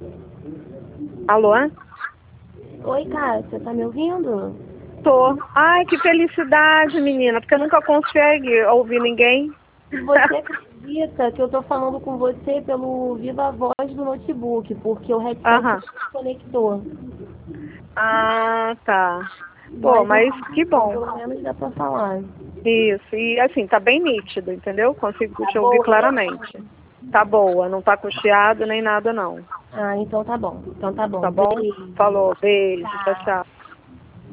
Alô? Oi, Cássia, tá me ouvindo? Tô. Ai, que felicidade, menina, porque nunca consegue ouvir ninguém. Você acredita que eu tô falando com você pelo Viva Voz do notebook, porque o headset Aham. não se conectou. Ah, tá. Pô, Mas não mas tá que bom, bom. pelo menos dá pra falar. Isso, e assim, tá bem nítido, entendeu? Consigo Tá te ouvir boa claramente. mesmo? Tá boa, não tá com chiado nem nada, não. Ah, então tá bom. Então tá Tá bom. bom? Beijo. Falou, beijo, tchau, Tchau. tchau.